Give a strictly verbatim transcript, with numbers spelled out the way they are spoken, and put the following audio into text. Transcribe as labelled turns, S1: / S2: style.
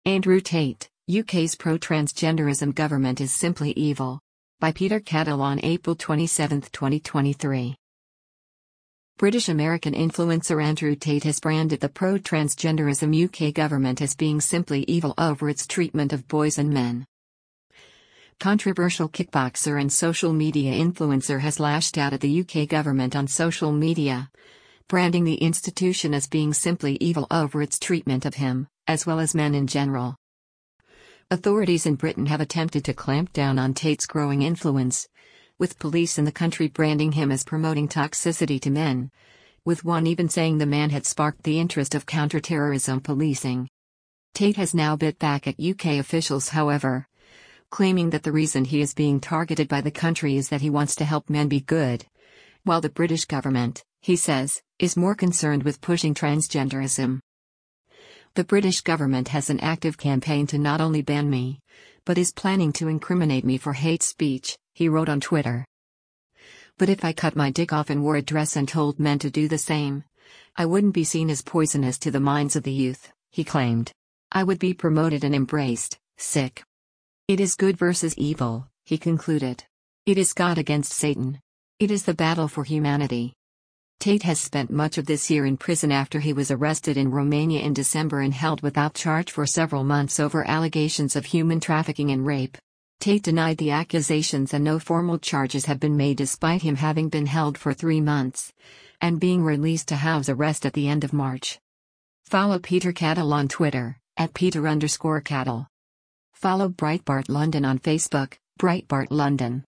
S1: Andrew Tate, U K's pro-transgenderism government is simply evil. By Peter Cadell on April twenty-seventh, twenty twenty-three. British-American influencer Andrew Tate has branded the pro-transgenderism U K government as being simply evil over its treatment of boys and men. Controversial kickboxer and social media influencer has lashed out at the U K government on social media, branding the institution as being simply evil over its treatment of him, as well as men in general. Authorities in Britain have attempted to clamp down on Tate's growing influence, with police in the country branding him as promoting toxicity to men, with one even saying the man had sparked the interest of counter-terrorism policing. Tate has now bit back at U K officials, however, claiming that the reason he is being targeted by the country is that he wants to help men be good, while the British government, he says, is more concerned with pushing transgenderism. The British government has an active campaign to not only ban me, but is planning to incriminate me for hate speech, he wrote on Twitter. But if I cut my dick off and wore a dress and told men to do the same, I wouldn't be seen as poisonous to the minds of the youth, he claimed. I would be promoted and embraced. Sick. It is good versus evil, he concluded. It is God against Satan. It is the battle for humanity. Tate has spent much of this year in prison after he was arrested in Romania in December and held without charge for several months over allegations of human trafficking and rape. Tate denied the accusations and no formal charges have been made despite him having been held for three months and being released to house arrest at the end of March. Follow Peter Cadell on Twitter, at Peter underscore Cadell. Follow Breitbart London on Facebook, Breitbart London.